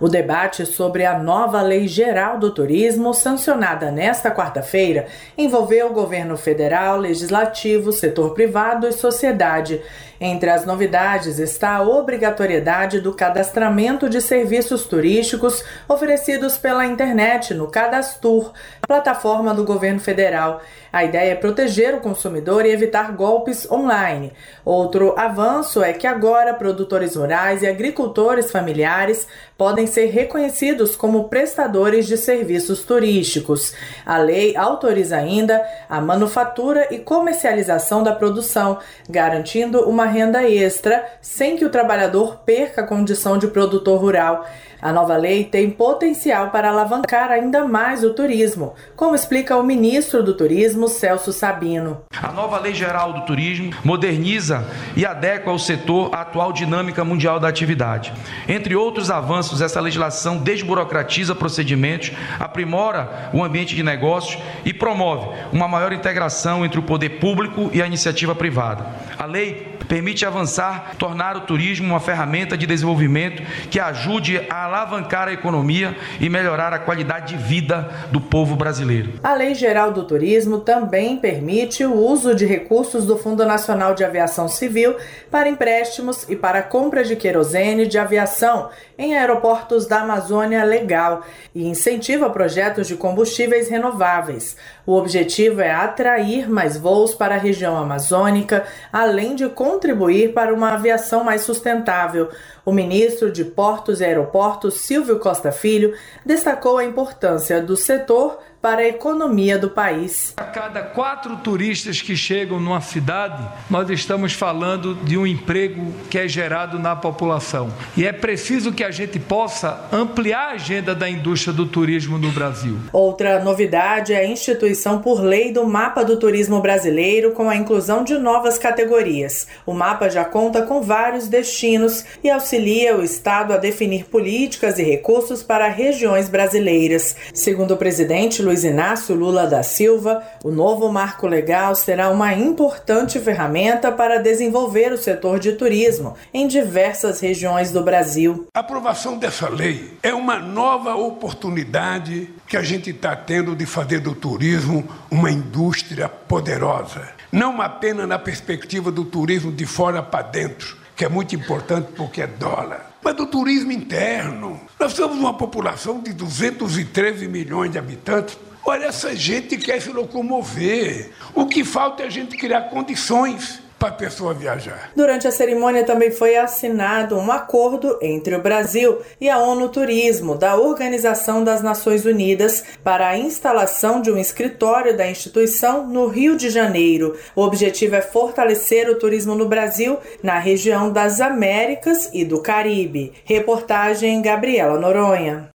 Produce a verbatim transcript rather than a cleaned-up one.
O debate sobre a nova Lei Geral do Turismo, sancionada nesta quarta-feira, envolveu o governo federal, legislativo, setor privado e sociedade. Entre as novidades está a obrigatoriedade do cadastramento de serviços turísticos oferecidos pela internet no Cadastur, plataforma do governo federal. A ideia é proteger o consumidor e evitar golpes online. Outro avanço é que agora produtores rurais e agricultores familiares podem ser reconhecidos como prestadores de serviços turísticos. A lei autoriza ainda a manufatura e comercialização da produção, garantindo uma renda extra sem que o trabalhador perca a condição de produtor rural. A nova lei tem potencial para alavancar ainda mais o turismo, como explica o ministro do Turismo, Celso Sabino. A nova Lei Geral do Turismo moderniza e adequa ao setor à atual dinâmica mundial da atividade. Entre outros avanços, essa legislação desburocratiza procedimentos, aprimora o ambiente de negócios e promove uma maior integração entre o poder público e a iniciativa privada. A lei permite avançar, tornar o turismo uma ferramenta de desenvolvimento que ajude a alavancar a economia e melhorar a qualidade de vida do povo brasileiro. A Lei Geral do Turismo também permite o uso de recursos do Fundo Nacional de Aviação Civil para empréstimos e para a compra de querosene de aviação em aeroportos da Amazônia Legal e incentiva projetos de combustíveis renováveis. O objetivo é atrair mais voos para a região amazônica, além de contribuir para uma aviação mais sustentável. O ministro de Portos e Aeroportos, Silvio Costa Filho, destacou a importância do setor para a economia do país. A cada quatro turistas que chegam numa cidade, nós estamos falando de um emprego que é gerado na população. E é preciso que a gente possa ampliar a agenda da indústria do turismo no Brasil. Outra novidade é a instituição por lei do Mapa do Turismo Brasileiro, com a inclusão de novas categorias. O mapa já conta com vários destinos e auxilia o Estado a definir políticas e recursos para regiões brasileiras. Segundo o presidente Luiz Luiz Inácio Lula da Silva, o novo marco legal será uma importante ferramenta para desenvolver o setor de turismo em diversas regiões do Brasil. A aprovação dessa lei é uma nova oportunidade que a gente está tendo de fazer do turismo uma indústria poderosa. Não apenas na perspectiva do turismo de fora para dentro, que é muito importante porque é dólar, mas do turismo interno. Nós somos uma população de duzentos e treze milhões de habitantes. Olha, essa gente quer se locomover. O que falta é a gente criar condições para a pessoa viajar. Durante a cerimônia também foi assinado um acordo entre o Brasil e a ONU Turismo, da Organização das Nações Unidas, para a instalação de um escritório da instituição no Rio de Janeiro. O objetivo é fortalecer o turismo no Brasil, na região das Américas e do Caribe. Reportagem Gabriela Noronha.